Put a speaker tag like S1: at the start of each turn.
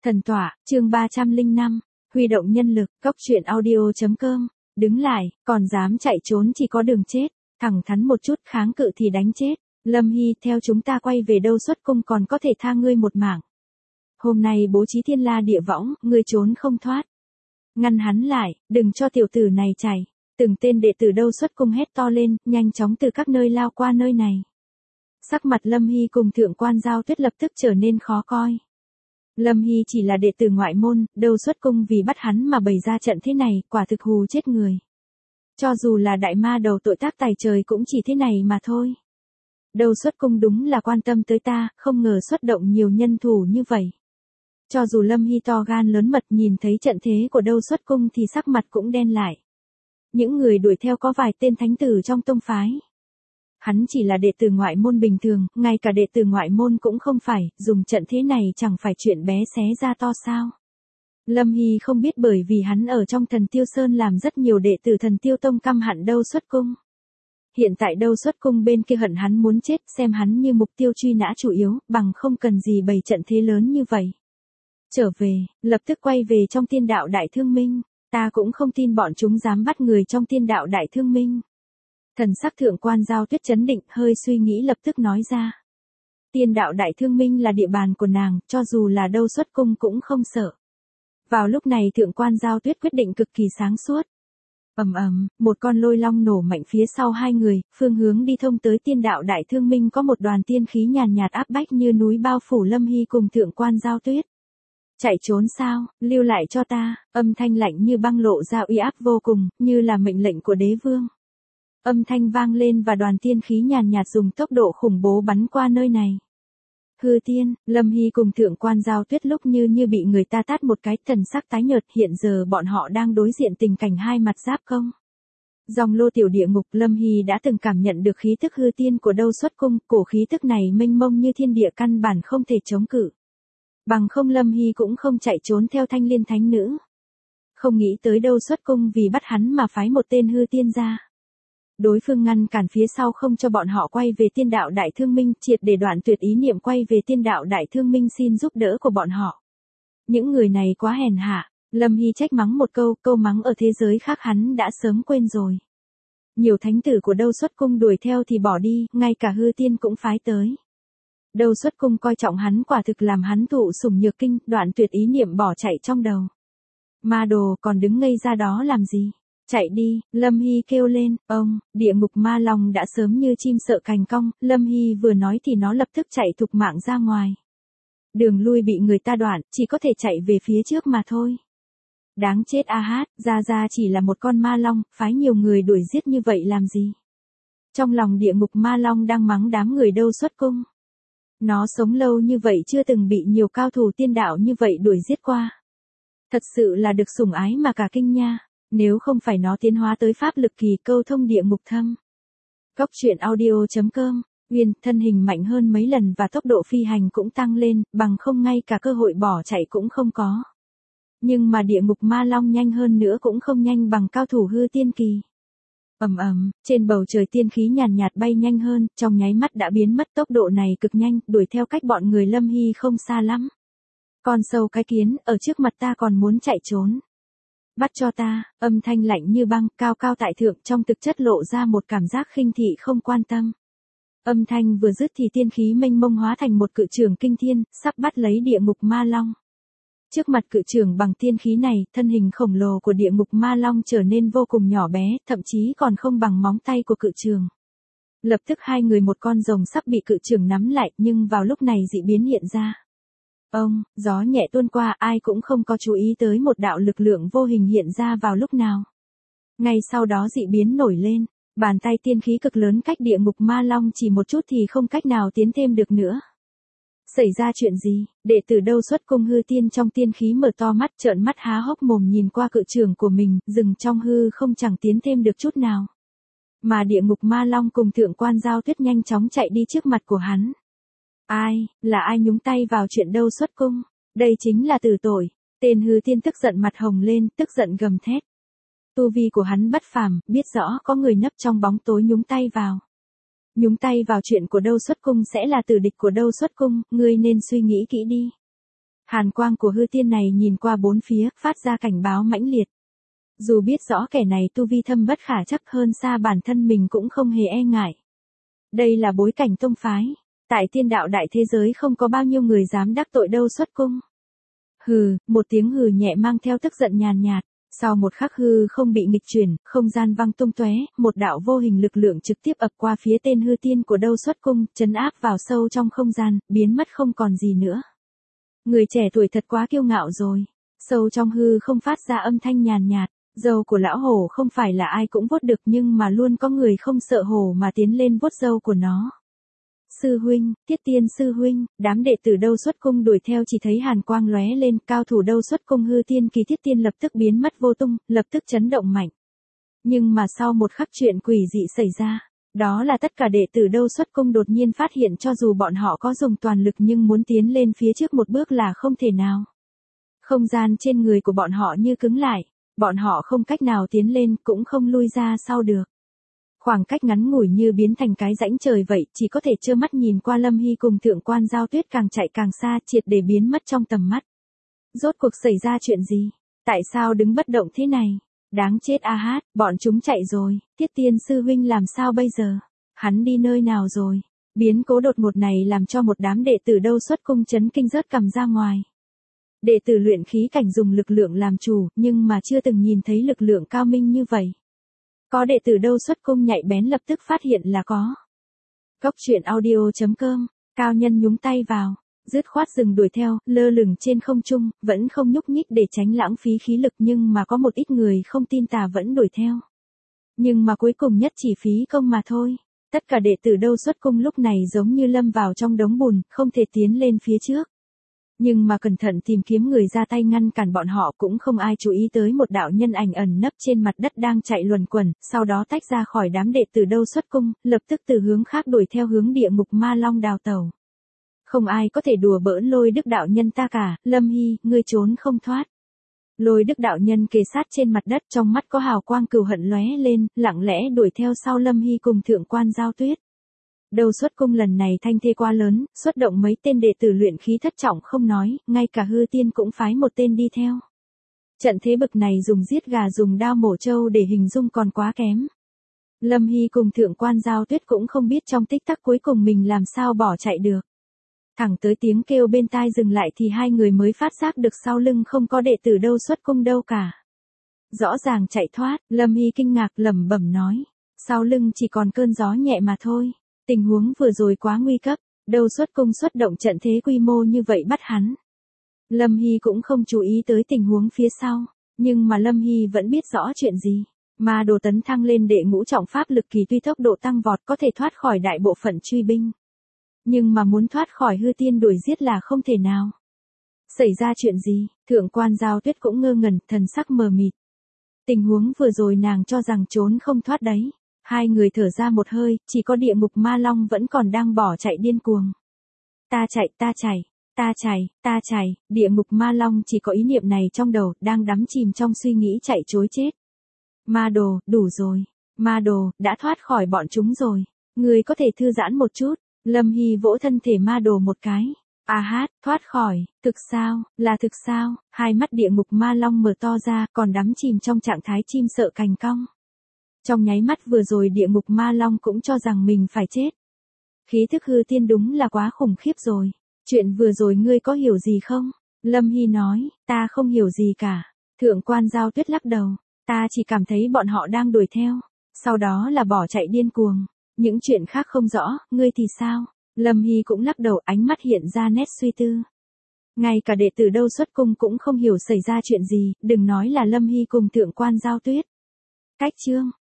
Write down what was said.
S1: Thần tọa, chương 305, huy động nhân lực, góc truyện audio.com, đứng lại, còn dám chạy trốn chỉ có đường chết, thẳng thắn một chút kháng cự thì đánh chết, Lâm Hy theo chúng ta quay về đâu xuất cung còn có thể tha ngươi một mạng. Hôm nay bố trí thiên la địa võng, ngươi trốn không thoát. Ngăn hắn lại, đừng cho tiểu tử này chạy, từng tên đệ tử đâu xuất cung hét to lên, nhanh chóng từ các nơi lao qua nơi này. Sắc mặt Lâm Hy cùng thượng quan Giao Tuyết lập tức trở nên khó coi. Lâm Hy chỉ là đệ tử ngoại môn, đâu xuất cung vì bắt hắn mà bày ra trận thế này, quả thực hù chết người. Cho dù là đại ma đầu tội tác tày trời cũng chỉ thế này mà thôi. Đâu xuất cung đúng là quan tâm tới ta, không ngờ xuất động nhiều nhân thủ như vậy. Cho dù Lâm Hy to gan lớn mật nhìn thấy trận thế của đâu xuất cung thì sắc mặt cũng đen lại. Những người đuổi theo có vài tên thánh tử trong tông phái. Hắn chỉ là đệ tử ngoại môn bình thường, ngay cả đệ tử ngoại môn cũng không phải, dùng trận thế này chẳng phải chuyện bé xé ra to sao. Lâm Hy không biết bởi vì hắn ở trong Thần Tiêu Sơn làm rất nhiều đệ tử Thần Tiêu Tông căm hận đâu xuất cung. Hiện tại đâu xuất cung bên kia hận hắn muốn chết, xem hắn như mục tiêu truy nã chủ yếu, bằng không cần gì bày trận thế lớn như vậy. Trở về, lập tức quay về trong Tiên Đạo Đại Thương Minh, ta cũng không tin bọn chúng dám bắt người trong Tiên Đạo Đại Thương Minh. Thần sắc thượng quan Giao Tuyết chấn định, hơi suy nghĩ lập tức nói ra. Tiên Đạo Đại Thương Minh là địa bàn của nàng, cho dù là đâu xuất cung cũng không sợ. Vào lúc này thượng quan Giao Tuyết quyết định cực kỳ sáng suốt. Một con lôi long nổ mạnh phía sau hai người, phương hướng đi thông tới Tiên Đạo Đại Thương Minh có một đoàn tiên khí nhàn nhạt áp bách như núi bao phủ Lâm Hy cùng thượng quan Giao Tuyết. Chạy trốn sao, lưu lại cho ta, âm thanh lạnh như băng lộ ra uy áp vô cùng, như là mệnh lệnh của đế vương. Âm thanh vang lên và đoàn tiên khí nhàn nhạt dùng tốc độ khủng bố bắn qua nơi này. Hư tiên, Lâm Hy cùng thượng quan Giao Tuyết lúc như bị người ta tát một cái, thần sắc tái nhợt, hiện giờ bọn họ đang đối diện tình cảnh hai mặt giáp công. Dòng lô tiểu địa ngục, Lâm Hy đã từng cảm nhận được khí tức hư tiên của đâu xuất cung, cổ khí tức này mênh mông như thiên địa căn bản không thể chống cự. Bằng không Lâm Hy cũng không chạy trốn theo Thanh Liên thánh nữ. Không nghĩ tới đâu xuất cung vì bắt hắn mà phái một tên hư tiên ra. Đối phương ngăn cản phía sau không cho bọn họ quay về Tiên Đạo Đại Thương Minh, triệt để đoạn tuyệt ý niệm quay về Tiên Đạo Đại Thương Minh xin giúp đỡ của bọn họ. Những người này quá hèn hạ, Lâm Hy trách mắng một câu mắng ở thế giới khác hắn đã sớm quên rồi. Nhiều thánh tử của đâu xuất cung đuổi theo thì bỏ đi, ngay cả hư tiên cũng phái tới. Đâu xuất cung coi trọng hắn quả thực làm hắn thụ sủng nhược kinh, đoạn tuyệt ý niệm bỏ chạy trong đầu. Ma đồ còn đứng ngây ra đó làm gì? Chạy đi, Lâm Hy kêu lên, địa ngục ma long đã sớm như chim sợ cành cong, Lâm Hy vừa nói thì nó lập tức chạy thục mạng ra ngoài. Đường lui bị người ta đoạn, chỉ có thể chạy về phía trước mà thôi. Đáng chết a hát, ra chỉ là một con ma long, phái nhiều người đuổi giết như vậy làm gì? Trong lòng địa ngục ma long đang mắng đám người đâu xuất cung. Nó sống lâu như vậy chưa từng bị nhiều cao thủ tiên đạo như vậy đuổi giết qua. Thật sự là được sủng ái mà cả kinh nha. Nếu không phải nó tiến hóa tới pháp lực kỳ câu thông địa ngục thâm. Góc truyện audio.com, Uyên thân hình mạnh hơn mấy lần và tốc độ phi hành cũng tăng lên, bằng không ngay cả cơ hội bỏ chạy cũng không có. Nhưng mà địa ngục ma long nhanh hơn nữa cũng không nhanh bằng cao thủ hư tiên kỳ. Trên bầu trời tiên khí nhàn nhạt bay nhanh hơn, trong nháy mắt đã biến mất, tốc độ này cực nhanh, đuổi theo cách bọn người Lâm Hy không xa lắm. Con sâu cái kiến, ở trước mặt ta còn muốn chạy trốn. Bắt cho ta, âm thanh lạnh như băng, cao cao tại thượng, trong thực chất lộ ra một cảm giác khinh thị không quan tâm. Âm thanh vừa dứt thì tiên khí mênh mông hóa thành một cự trường kinh thiên, sắp bắt lấy địa ngục ma long. Trước mặt cự trường bằng tiên khí này, thân hình khổng lồ của địa ngục ma long trở nên vô cùng nhỏ bé, thậm chí còn không bằng móng tay của cự trường. Lập tức hai người một con rồng sắp bị cự trường nắm lại, nhưng vào lúc này dị biến hiện ra. Gió nhẹ tuôn qua, ai cũng không có chú ý tới một đạo lực lượng vô hình hiện ra vào lúc nào. Ngay sau đó dị biến nổi lên, bàn tay tiên khí cực lớn cách địa ngục ma long chỉ một chút thì không cách nào tiến thêm được nữa. Xảy ra chuyện gì? Đệ tử đâu xuất cung hư tiên trong tiên khí mở to mắt, trợn mắt há hốc mồm nhìn qua cự trường của mình, dừng trong hư không chẳng tiến thêm được chút nào. Mà địa ngục ma long cùng thượng quan Giao Tuyết nhanh chóng chạy đi trước mặt của hắn. Là ai nhúng tay vào chuyện đâu xuất cung? Đây chính là tử tội. Tên hư tiên tức giận mặt hồng lên, tức giận gầm thét. Tu vi của hắn bất phàm, biết rõ có người nấp trong bóng tối nhúng tay vào. Nhúng tay vào chuyện của đâu xuất cung sẽ là tử địch của đâu xuất cung, ngươi nên suy nghĩ kỹ đi. Hàn quang của hư tiên này nhìn qua bốn phía, phát ra cảnh báo mãnh liệt. Dù biết rõ kẻ này tu vi thâm bất khả trắc hơn xa bản thân mình cũng không hề e ngại. Đây là bối cảnh tông phái. Tại tiên đạo đại thế giới không có bao nhiêu người dám đắc tội Đâu Xuất Cung. Hừ, một tiếng hừ nhẹ mang theo tức giận nhàn nhạt. Sau một khắc hư không bị nghịch chuyển, không gian văng tung tóe, một đạo vô hình lực lượng trực tiếp ập qua phía tên hư tiên của Đâu Xuất Cung, trấn áp vào sâu trong không gian, biến mất không còn gì nữa. Người trẻ tuổi thật quá kiêu ngạo rồi. Sâu trong hư không phát ra âm thanh nhàn nhạt. Râu của lão hổ không phải là ai cũng vuốt được nhưng mà luôn có người không sợ hổ mà tiến lên vuốt râu của nó. Sư huynh, Tiết Tiên sư huynh, đám đệ tử Đâu Xuất Cung đuổi theo chỉ thấy hàn quang lóe lên, cao thủ Đâu Xuất Cung hư tiên kỳ Tiết Tiên lập tức biến mất vô tung, lập tức chấn động mạnh. Nhưng mà sau một khắc chuyện quỷ dị xảy ra, đó là tất cả đệ tử Đâu Xuất Cung đột nhiên phát hiện cho dù bọn họ có dùng toàn lực nhưng muốn tiến lên phía trước một bước là không thể nào. Không gian trên người của bọn họ như cứng lại, bọn họ không cách nào tiến lên cũng không lui ra sau được. Khoảng cách ngắn ngủi như biến thành cái rãnh trời vậy, chỉ có thể trơ mắt nhìn qua Lâm Hy cùng Thượng Quan Giao Tuyết càng chạy càng xa, triệt để biến mất trong tầm mắt. Rốt cuộc xảy ra chuyện gì? Tại sao đứng bất động thế này? Đáng chết a hát, bọn chúng chạy rồi, Tiết Tiên sư huynh làm sao bây giờ? Hắn đi nơi nào rồi? Biến cố đột ngột này làm cho một đám đệ tử Đâu Xuất Cung chấn kinh rớt cằm ra ngoài. Đệ tử luyện khí cảnh dùng lực lượng làm chủ, nhưng mà chưa từng nhìn thấy lực lượng cao minh như vậy. Có đệ tử Đâu Xuất Cung nhạy bén lập tức phát hiện là có. Cốc truyện audio.com, cao nhân nhúng tay vào, dứt khoát dừng đuổi theo, lơ lửng trên không trung, vẫn không nhúc nhích để tránh lãng phí khí lực nhưng mà có một ít người không tin tà vẫn đuổi theo. Nhưng mà cuối cùng nhất chỉ phí công mà thôi. Tất cả đệ tử Đâu Xuất Cung lúc này giống như lâm vào trong đống bùn, không thể tiến lên phía trước. Nhưng mà cẩn thận tìm kiếm người ra tay ngăn cản bọn họ cũng không ai chú ý tới một đạo nhân ảnh ẩn nấp trên mặt đất đang chạy luẩn quẩn, sau đó tách ra khỏi đám đệ tử Đâu Xuất Cung, lập tức từ hướng khác đuổi theo hướng địa ngục ma long đào tẩu. Không ai có thể đùa bỡn Lôi Đức đạo nhân ta cả, Lâm Hy, ngươi trốn không thoát. Lôi Đức đạo nhân kề sát trên mặt đất, trong mắt có hào quang cừu hận lóe lên, lặng lẽ đuổi theo sau Lâm Hy cùng Thượng Quan Giao Tuyết. Đâu Xuất Cung lần này thanh thế quá lớn, xuất động mấy tên đệ tử luyện khí thất trọng không nói, ngay cả hư tiên cũng phái một tên đi theo. Trận thế bực này dùng giết gà dùng đao mổ trâu để hình dung còn quá kém. Lâm Hy cùng Thượng Quan Giao Tuyết cũng không biết trong tích tắc cuối cùng mình làm sao bỏ chạy được. Thẳng tới tiếng kêu bên tai dừng lại thì hai người mới phát giác được sau lưng không có đệ tử Đâu Xuất Cung đâu cả. Rõ ràng chạy thoát, Lâm Hy kinh ngạc lẩm bẩm nói. Sau lưng chỉ còn cơn gió nhẹ mà thôi. Tình huống vừa rồi quá nguy cấp, Đâu Xuất Cung xuất động trận thế quy mô như vậy bắt hắn. Lâm Hy cũng không chú ý tới tình huống phía sau, nhưng mà Lâm Hy vẫn biết rõ chuyện gì. Ma đồ tấn thăng lên đệ ngũ trọng pháp lực kỳ tuy tốc độ tăng vọt có thể thoát khỏi đại bộ phận truy binh. Nhưng mà muốn thoát khỏi hư tiên đuổi giết là không thể nào. Xảy ra chuyện gì? Thượng Quan Giao Tuyết cũng ngơ ngẩn, thần sắc mờ mịt. Tình huống vừa rồi nàng cho rằng trốn không thoát đấy. Hai người thở ra một hơi, chỉ có địa ngục ma long vẫn còn đang bỏ chạy điên cuồng. Ta chạy, ta chạy, ta chạy, ta chạy, địa ngục ma long chỉ có ý niệm này trong đầu, đang đắm chìm trong suy nghĩ chạy trối chết. Ma đồ, đủ rồi. Ma đồ, đã thoát khỏi bọn chúng rồi. Người có thể thư giãn một chút. Lâm Hy vỗ thân thể ma đồ một cái. A hát, thoát khỏi, thực sao, là thực sao? Hai mắt địa ngục ma long mở to ra, còn đắm chìm trong trạng thái chim sợ cành cong. Trong nháy mắt vừa rồi địa ngục ma long cũng cho rằng mình phải chết. Khí thức hư tiên đúng là quá khủng khiếp rồi. Chuyện vừa rồi ngươi có hiểu gì không? Lâm Hy nói, ta không hiểu gì cả. Thượng Quan Giao Tuyết lắc đầu, ta chỉ cảm thấy bọn họ đang đuổi theo. Sau đó là bỏ chạy điên cuồng. Những chuyện khác không rõ, ngươi thì sao? Lâm Hy cũng lắc đầu, ánh mắt hiện ra nét suy tư. Ngay cả đệ tử Đâu Xuất Cung cũng không hiểu xảy ra chuyện gì, đừng nói là Lâm Hy cùng Thượng Quan Giao Tuyết. Cách chương